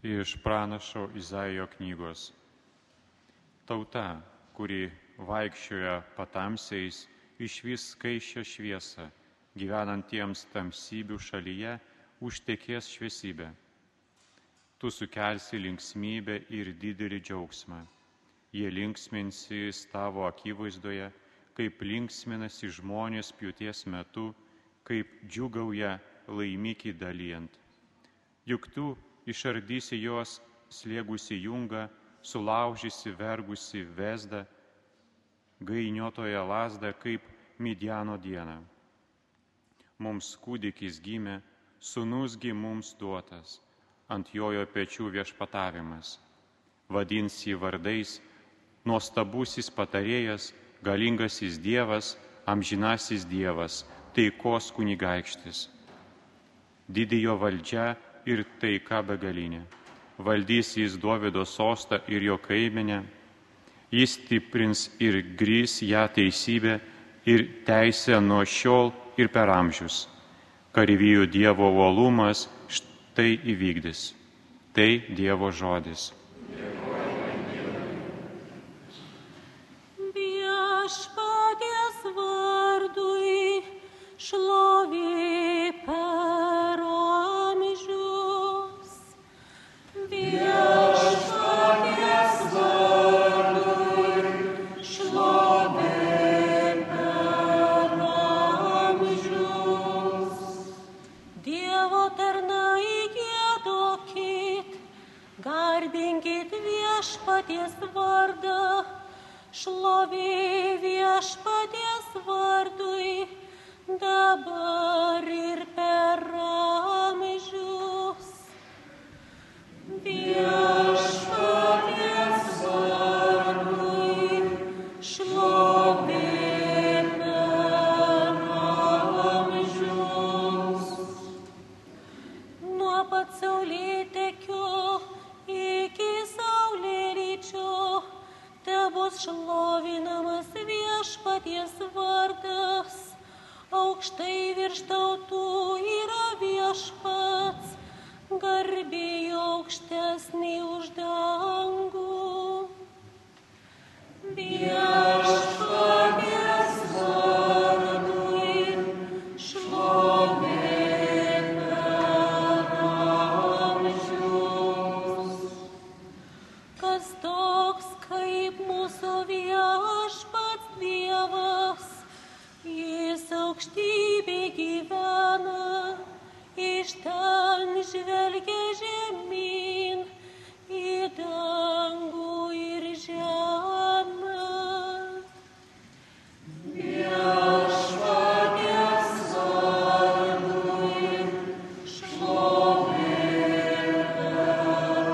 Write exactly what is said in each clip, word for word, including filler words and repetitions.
Iš pranašo Izaijo knygos. Tauta, kuri vaikščioja patamsiais, išvys skaisčią šviesą, gyvenantiems tamsybių šalyje užtekės šviesybė. Tu sukelsi linksmybę ir didelį džiaugsmą. Jie linksminsis tavo akivaizdoje, kaip linksminasi žmonės pjūties metu, kaip džiugauja laimikį dalijant. Juk tu išardysi jos slėgusi jungą, sulaužysi vergusi vezdą, gainiotoje lazdą kaip Midjano dieną. Mums kūdikis gimė, sūnusgi mums duotas, ant jojo pečių viešpatavimas. Vadins jį vardais, nuostabusis patarėjas, galingasis Dievas, amžinasis Dievas, taikos kunigaikštis. Didėjo valdžia ir taika begalinė. Valdys jis Dovydo sostą ir jo kaimenę. Jis stiprins ir grįs ją teisybę ir teisę nuo šiol ir per amžius. Kareivijų Dievo uolumas štai įvykdys. Tai Dievo žodis. Viešpaties vardui šlovė per amžius. Viešpaties vardui šlovė per amžius. Dievo tarnai giedokit, garbinkit viešpaties vardą. Šlovė viešpaties vardui, dabar ir per amžius. Viešpaties vardui, šlovė per amžius. Nuo pat saulėtekio iki saulėryčio tebus šlovinamas viešpaties vardas. Aukštai virš tautų yra viešpats, garbė jo aukštesnė už dangų. Viešpaties vardui šlovė per amžius. Kas toks kaip mūsų viešpats Dievas, jis aukštybė gyvena, iš ten žvelgia žemyn, į dangų ir žemę. Viešpaties vardui šlovė per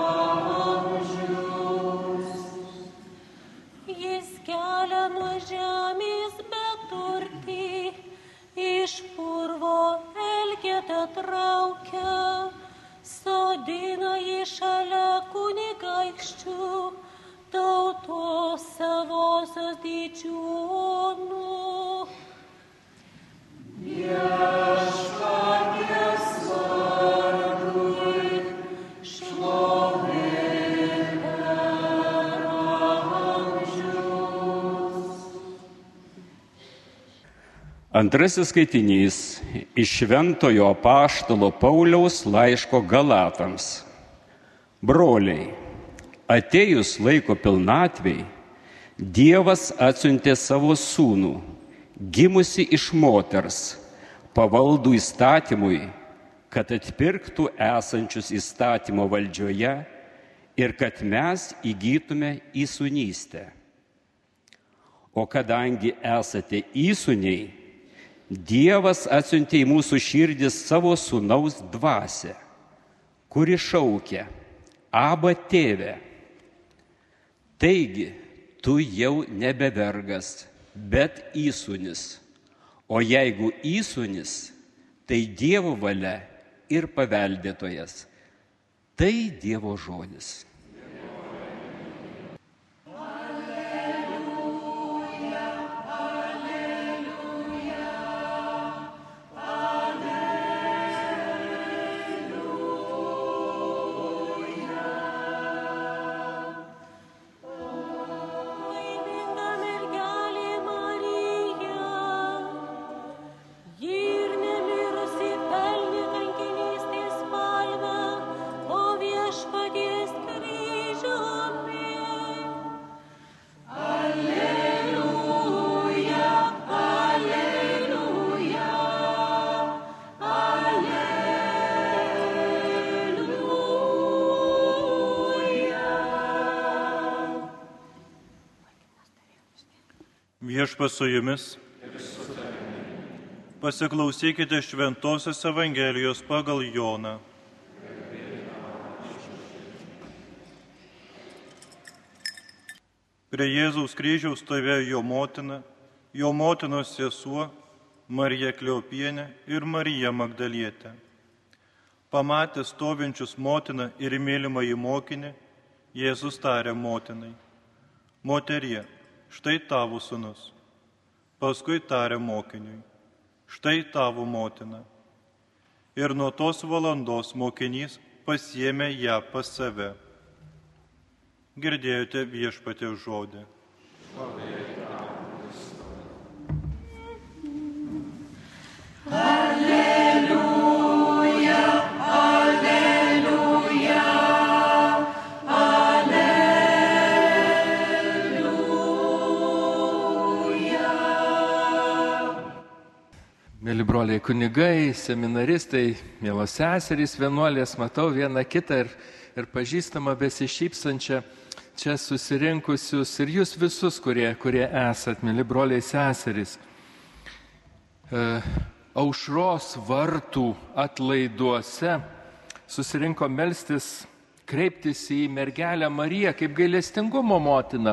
amžius. Jis kelia nuo žemės beturtį, iš purvo elgetą traukia, sodina jį šalia kunigaikščių, tautos savosios didžiūnų. Viešpaties vardui šlovė per amžius. Antrasis skaitinys iš Šventojo apaštalo Pauliaus laiško Galatams. Broliai, atėjus laiko pilnatvei, Dievas atsiuntė savo sūnų, gimusi iš moters, pavaldų įstatymui, kad atpirktų esančius įstatymo valdžioje ir kad mes įgytume įsūnystę. O kadangi esate įsūniai, Dievas atsiuntė į mūsų širdis savo sūnaus dvasią, kuri šaukia: Aba tėve. Taigi, tu jau nebe vergas, bet įsūnis. O jeigu įsūnis, tai Dievo valia ir paveldėtojas. Tai Dievo žodis. Viešpats su jumis. Pasiklausykite Šventosios Evangelijos pagal Joną. Prie Jėzaus kryžiaus stovėjo jo motina, jo motinos sesuo, Marija Kleopienė ir Marija Magdalietė. Pamatęs stovinčius motiną ir mylimąjį mokinį, Jėzus tarė motinai: Moterie, štai tavo sūnus. Paskui tarė mokiniui: Štai tavo motina. Ir nuo tos valandos mokinys pasiėmė ją pas save. Girdėjote Viešpaties žodį. Alleluja, alleluja, alleluja. Mėly broliai kunigai, seminaristai, mielos seserys, vienuolės, matau vieną kitą ir, ir pažįstamą besišypsančią čia susirinkusius ir jūs visus, kurie, kurie esat, mėly broliai seserys. E, aušros vartų atlaiduose susirinko melstis, kreiptis į mergelę Mariją kaip gailestingumo motiną.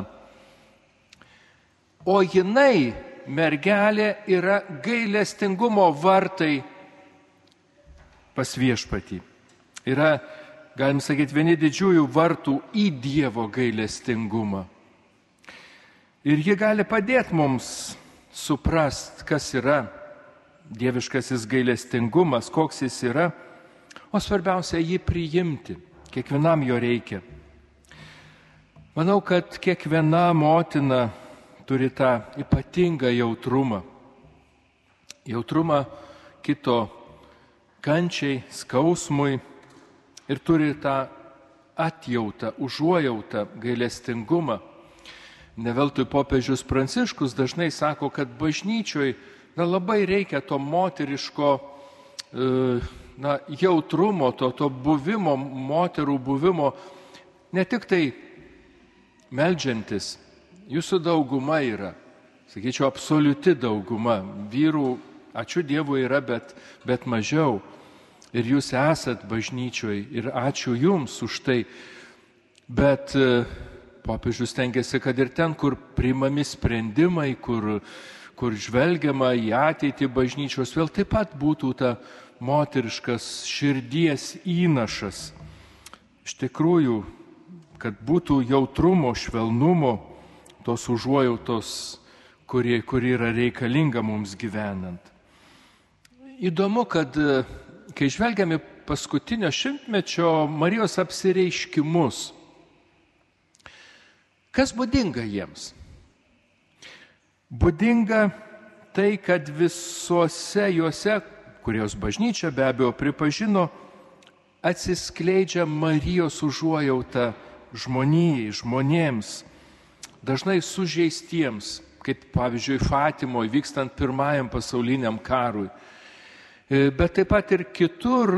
O jinai, mergelė, yra gailestingumo vartai pas Viešpatį. Yra, galim sakyti, vieni didžiųjų vartų į Dievo gailestingumą. Ir ji gali padėti mums suprast, kas yra dieviškasis gailestingumas, koks jis yra, o svarbiausia jį priimti. Kiekvienam jo reikia. Manau, kad kiekviena motina turi tą ypatingą jautrumą. Jautrumą kito kančiai, skausmui ir turi tą atjautą, užuojautą, gailestingumą. Neveltui popiežius Pranciškus dažnai sako, kad bažnyčioj na, labai reikia to moteriško na, jautrumo, to, to buvimo, moterų buvimo, ne tik tai meldžiantis. Jūsų dauguma yra, sakyčiau, absoliuti dauguma. Vyrų, ačiū Dievui, yra, bet, bet mažiau. Ir jūs esat bažnyčioj ir ačiū jums už tai. Bet popiežius tengiasi, kad ir ten, kur priimami sprendimai, kur, kur žvelgiama į ateitį bažnyčios, vėl taip pat būtų ta moteriškas širdies įnašas. Iš tikrųjų, kad būtų jautrumo, švelnumo, tos užuojautos, kuri, kuri yra reikalinga mums gyvenant. Įdomu, kad kai žvelgiame paskutinio šimtmečio Marijos apsireiškimus, kas būdinga jiems? Būdinga tai, kad visuose juose, kurios bažnyčia be abejo pripažino, atsiskleidžia Marijos užuojauta žmonijai, žmonėms, dažnai sužeistiems, kaip pavyzdžiui Fatimoje vykstant pirmajam pasauliniam karui. Bet taip pat ir kitur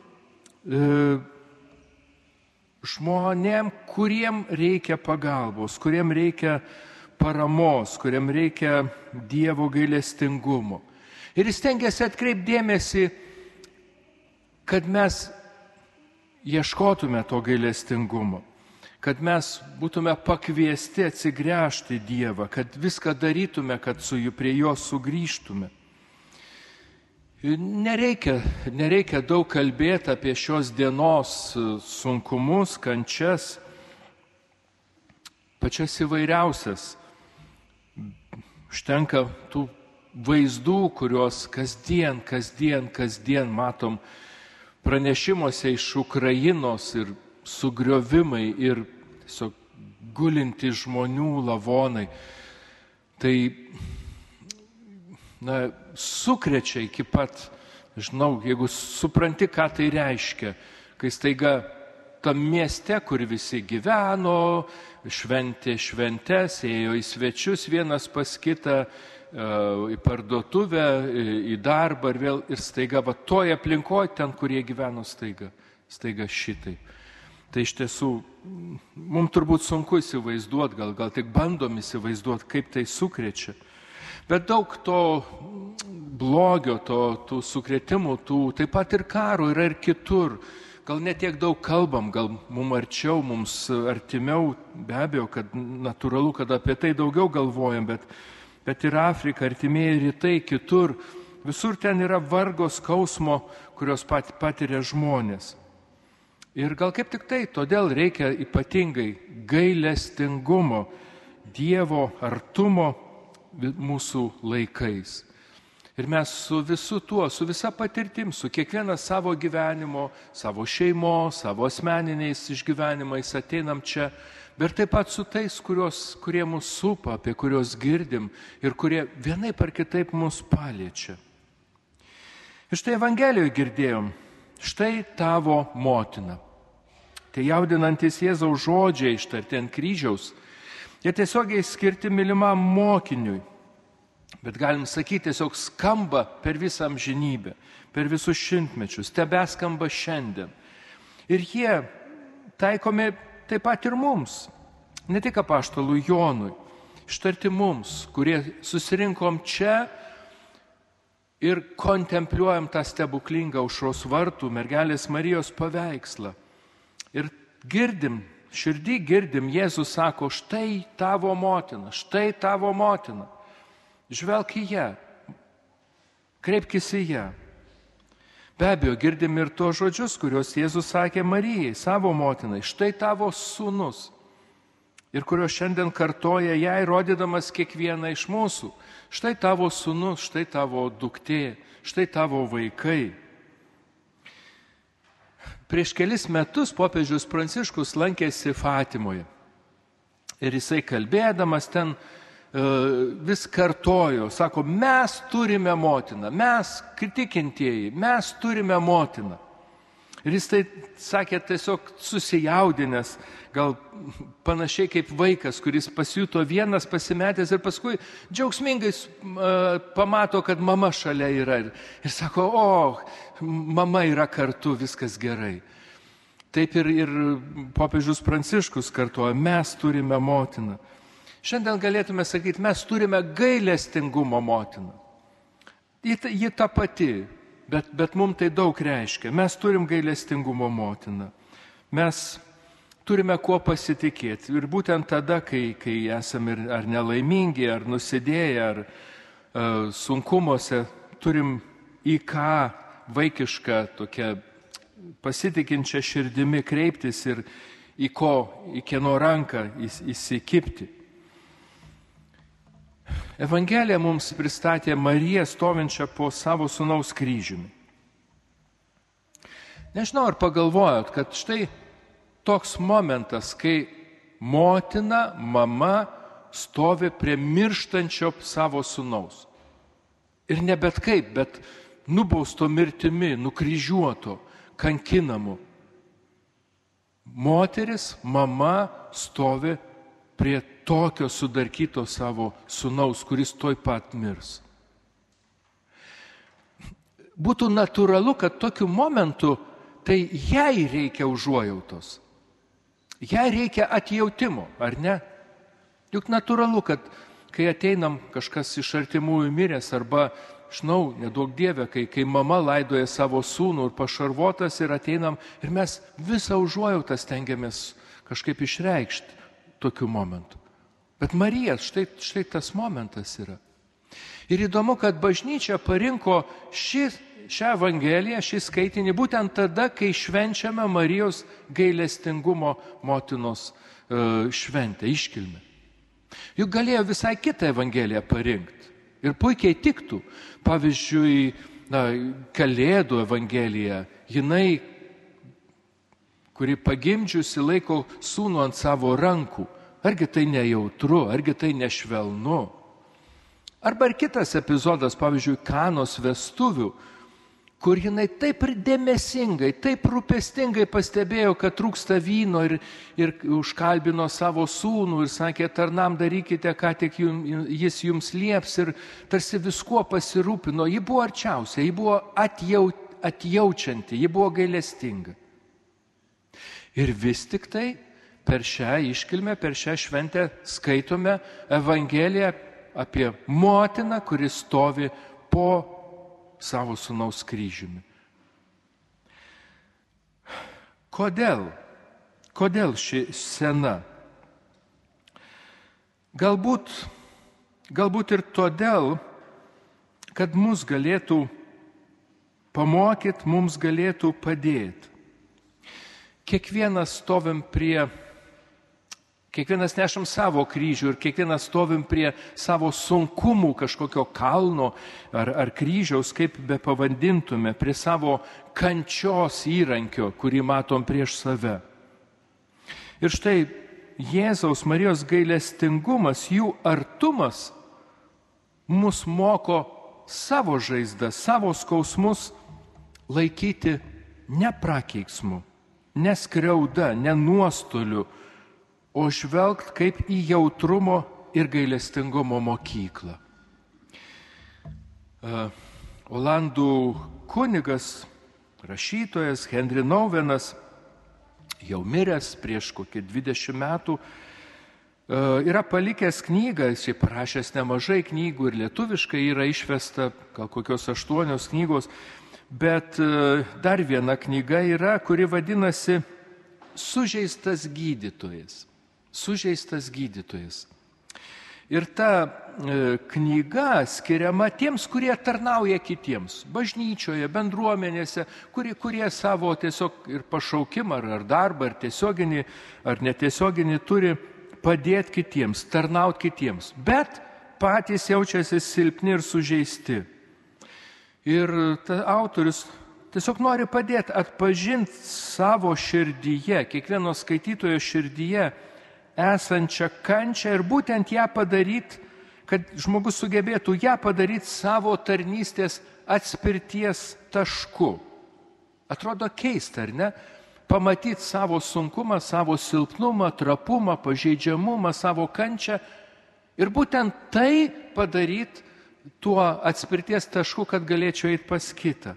žmonėm, kuriem reikia pagalbos, kuriem reikia paramos, kuriem reikia Dievo gailestingumo. Ir jis tengiasi atkreipdėmėsi, kad mes ieškotume to gailestingumo, kad mes būtume pakviesti atsigręžti Dievą, kad viską darytume, kad su jų prie jo sugrįžtume. Nereikia, nereikia daug kalbėti apie šios dienos sunkumus, kančias, pačias įvairiausias. Užtenka tų vaizdų, kuriuos kasdien, kasdien, kasdien matom pranešimuose iš Ukrainos ir sugriovimai ir tiesiog gulinti žmonių lavonai. Tai na, sukrečia iki pat, žinau, jeigu supranti, ką tai reiškia, kai staiga tam mieste, kur visi gyveno, šventė šventes, ėjo į svečius vienas pas kitą, į parduotuvę, į darbą ir vėl, ir staiga, va toje aplinkoje, ten, kur jie gyveno, staiga, staiga šitai. Tai iš tiesų, mums turbūt sunku įsivaizduoti, gal, gal tik bandom įsivaizduoti, kaip tai sukrečia. Bet daug to blogio, to, tų sukrėtimų, tų, taip pat ir karo yra ir kitur. Gal ne tiek daug kalbam, gal mums arčiau, mums artimiau, be abejo, kad natūralu, kad apie tai daugiau galvojam, bet, bet ir Afrika, artimieji rytai, kitur, visur ten yra vargo skausmo, kurios pat, patiria žmonės. Ir gal kaip tik tai, todėl reikia ypatingai gailestingumo, Dievo artumo mūsų laikais. Ir mes su visu tuo, su visa patirtim, su kiekviena savo gyvenimo, savo šeimos, savo asmeniniais išgyvenimais ateinam čia, bet taip pat su tais, kurios, kurie mus supa, apie kuriuos girdim ir kurie vienaip ar kitaip mus paliečia. Ir štai Evangelijoje girdėjom, štai tavo motina. Tai jaudinantis Jėzaus žodžiai ištarti ant kryžiaus, jie tiesiogiai skirti mylimam mokiniui. Bet galim sakyti, tiesiog skamba per visą amžinybę, per visus šimtmečius, tebeskamba šiandien. Ir jie taikomi taip pat ir mums, ne tik apaštalui Jonui, ištarti mums, kurie susirinkom čia ir kontempliuojam tą stebuklingą aušros vartų mergelės Marijos paveikslą. Ir girdim, širdį girdim, Jėzus sako, štai tavo motina, štai tavo motina. Žvelk į ją, kreipkis į ją. Be abejo, girdim ir to žodžius, kuriuos Jėzus sakė Marijai, savo motinai, štai tavo sūnus. Ir kuriuos šiandien kartoja jai, rodydamas kiekvieną iš mūsų. Štai tavo sūnus, štai tavo duktė, štai tavo vaikai. Prieš kelis metus popiežius Pranciškus lankėsi Fatimoje. Ir jisai kalbėdamas ten vis kartojo, sako, mes turime motiną, mes tikintieji, mes turime motiną. Ir jis tai sakė tiesiog susijaudinęs, gal panašiai kaip vaikas, kuris pasijuto vienas pasimetęs ir paskui džiaugsmingai pamato, kad mama šalia yra. Ir sako, o, mama yra kartu, viskas gerai. Taip ir, ir popiežius Pranciškus kartoja, mes turime motiną. Šiandien galėtume sakyti, mes turime gailestingumo motiną. Ji, ji ta pati, bet, bet mums tai daug reiškia. Mes turim gailestingumo motiną. Mes turime kuo pasitikėti. Ir būtent tada, kai, kai esame ar nelaimingi, ar nusidėję, ar uh, sunkumuose, turim į ką vaikišką tokią pasitikinčią širdimi kreiptis ir į ko, į kieno ranką įsikibti. Evangelija mums pristatė Mariją stovinčią po savo sūnaus kryžiumi. Nežinau, ar pagalvojot, kad štai toks momentas, kai motina, mama stovi prie mirštančio savo sūnaus. Ir ne bet kaip, bet nubausto mirtimi, nukryžiuoto, kankinamu. Moteris, mama stovi prie tokio sudarkyto savo sūnaus, kuris toj pat mirs. Būtų natūralu, kad tokiu momentu tai jai reikia užuojautos. Jai reikia atjautimo, ar ne? Juk natūralu, kad kai ateinam kažkas iš artimųjų miręs arba, žinau, nedaug Dieve, kai, kai mama laidoja savo sūnų ir pašarvotas ir ateinam ir mes visą užuojautą stengiamės kažkaip išreikšti tokiu momentu. Bet Marija, štai, štai tas momentas yra. Ir įdomu, kad bažnyčia parinko šį, šią evangeliją, šį skaitinį būtent tada, kai švenčiame Marijos gailestingumo motinos e, šventę, iškilmę. Juk galėjo visai kitą evangeliją parinkti. Ir puikiai tiktų. Pavyzdžiui, na, Kalėdų evangelija, jinai, kuri pagimdžiusi laiko sūnų ant savo rankų. Argi tai nejautru, argi tai nešvelnu. Arba ir kitas epizodas, pavyzdžiui, Kanos vestuvių, kur jinai taip ir dėmesingai, taip rūpestingai pastebėjo, kad trūksta vyno ir, ir užkalbino savo sūnų ir sakė, tarnam darykite, ką tik jums, jis jums lieps ir tarsi viskuo pasirūpino. Ji buvo arčiausia, ji buvo atjau, atjaučianti, ji buvo gailestinga. Ir vis tik tai per šią iškilmę, per šią šventę skaitome Evangeliją apie motiną, kuri stovi po savo sūnaus kryžiumi. Kodėl? Kodėl ši scena? Galbūt, galbūt ir todėl, kad mus galėtų pamokyti, mums galėtų padėti. Kiekvienas stovim prie, kiekvienas nešam savo kryžių ir kiekvienas stovim prie savo sunkumų kažkokio kalno ar, ar kryžiaus, kaip be pavadintume, prie savo kančios įrankio, kurį matom prieš save. Ir štai Jėzaus Marijos gailestingumas, jų artumas mus moko savo žaizdą, savo skausmus laikyti ne prakeiksmu, ne skriauda, ne nuostoliu, o žvelgt kaip į jautrumo ir gailestingumo mokyklą. Olandų kunigas, rašytojas Henry Nouwenas, jau miręs prieš kokį dvidešimt metų, yra palikęs knygą, jis šiaip parašęs nemažai knygų ir lietuviškai yra išvesta, gal kokios aštuonios knygos, bet dar viena knyga yra, kuri vadinasi Sužeistas gydytojas. Sužeistas gydytojas. Ir ta knyga skiriama tiems, kurie tarnauja kitiems, bažnyčioje, bendruomenėse, kurie, kurie savo tiesiog ir pašaukimą, ar, ar darbą, ar tiesioginį, ar netiesioginį turi padėti kitiems, tarnauti kitiems, bet patys jaučiasi silpni ir sužeisti. Ir ta autorius tiesiog nori padėti atpažinti savo širdyje, kiekvieno skaitytojo širdyje esančią kančią ir būtent ją padaryti, kad žmogus sugebėtų ją padaryti savo tarnystės atspirties tašku. Atrodo keista, ar ne? Pamatyti savo sunkumą, savo silpnumą, trapumą, pažeidžiamumą, savo kančią ir būtent tai padaryti tuo atspirties tašku, kad galėčiau eiti pas kitą.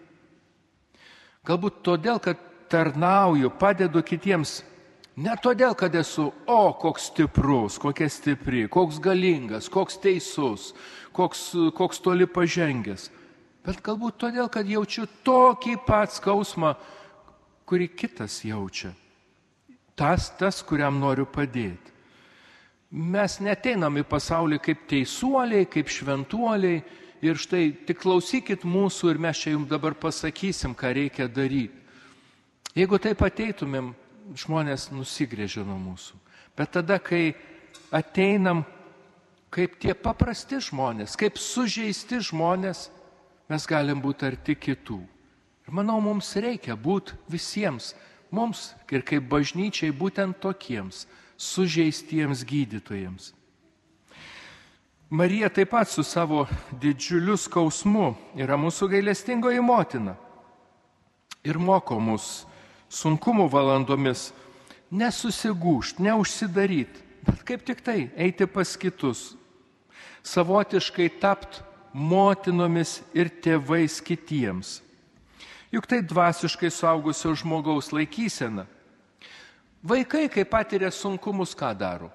Galbūt todėl, kad tarnauju, padedu kitiems, ne todėl, kad esu, o, koks stiprus, kokia stipri, koks galingas, koks teisus, koks, koks toli pažengęs, bet galbūt todėl, kad jaučiu tokį pat skausmą, kurį kitas jaučia. Tas, tas, kuriam noriu padėti. Mes neteinam į pasaulį kaip teisuoliai, kaip šventuoliai ir štai tik klausykit mūsų ir mes čia jums dabar pasakysim, ką reikia daryti. Jeigu taip ateitumėm, žmonės nusigrėžia nuo mūsų. Bet tada, kai ateinam kaip tie paprasti žmonės, kaip sužeisti žmonės, mes galim būti arti kitų. Ir manau, mums reikia būti visiems, mums ir kaip bažnyčiai būtent tokiems, sužeistiems gydytojams. Marija taip pat su savo didžiuliu skausmu yra mūsų gailestingoji motina ir moko mus sunkumų valandomis nesusigūžt, neužsidaryt, bet kaip tik tai eiti pas kitus, savotiškai tapt motinomis ir tėvais kitiems. Juk tai dvasiškai suaugusio žmogaus laikysena. Vaikai, kai patiria sunkumus, ką daro?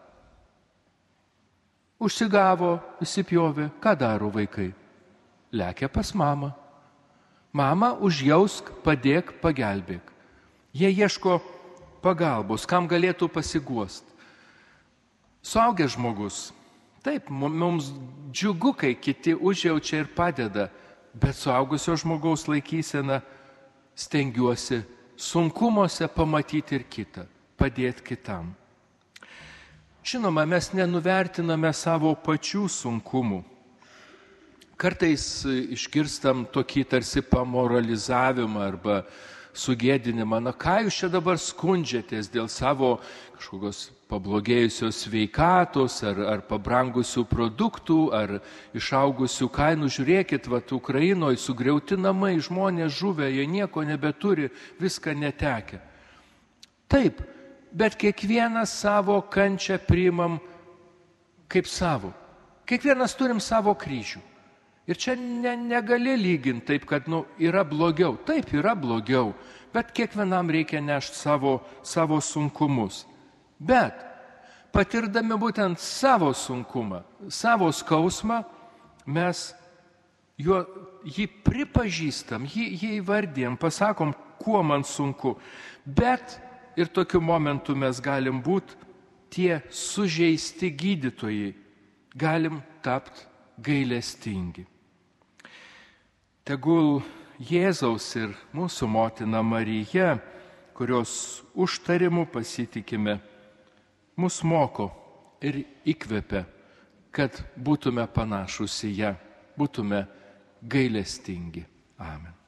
Užsigavo, įsipjovė, ką daro vaikai? Lekia pas mamą. Mama, užjausk, padėk, pagelbėk. Jie ieško pagalbos, kam galėtų pasiguost. Suaugęs žmogus, taip, mums džiugu, kai kiti užjaučia ir padeda, bet suaugusio žmogaus laikysena stengiuosi sunkumuose pamatyti ir kitą, padėti kitam. Žinoma, mes nenuvertiname savo pačių sunkumų. Kartais išgirstam tokį tarsi pamoralizavimą arba sugėdinimą. Na, ką jūs čia dabar skundžiatės dėl savo kažkokios pablogėjusios sveikatos ar, ar pabrangusių produktų ar išaugusių kainų? Žiūrėkit, vat, Ukrainoje sugriauti namai, žmonės žuvę, jie nieko nebeturi, viską netekę. Taip, bet kiekvienas savo kančią priimam kaip savo. Kiekvienas turim savo kryžių. Ir čia ne, negali lyginti taip, kad nu, yra blogiau. Taip, yra blogiau, bet kiekvienam reikia nešti savo, savo sunkumus. Bet patirdami būtent savo sunkumą, savo skausmą, mes juo, jį pripažįstam, jį, jį įvardėjam, pasakom, kuo man sunku. Bet ir tokiu momentu mes galim būti tie sužeisti gydytojai, galim tapti gailestingi. Tegul Jėzaus ir mūsų motina Marija, kurios užtarimu pasitikime, mus moko ir įkvepia, kad būtume panašus į ją, būtume gailestingi. Amen.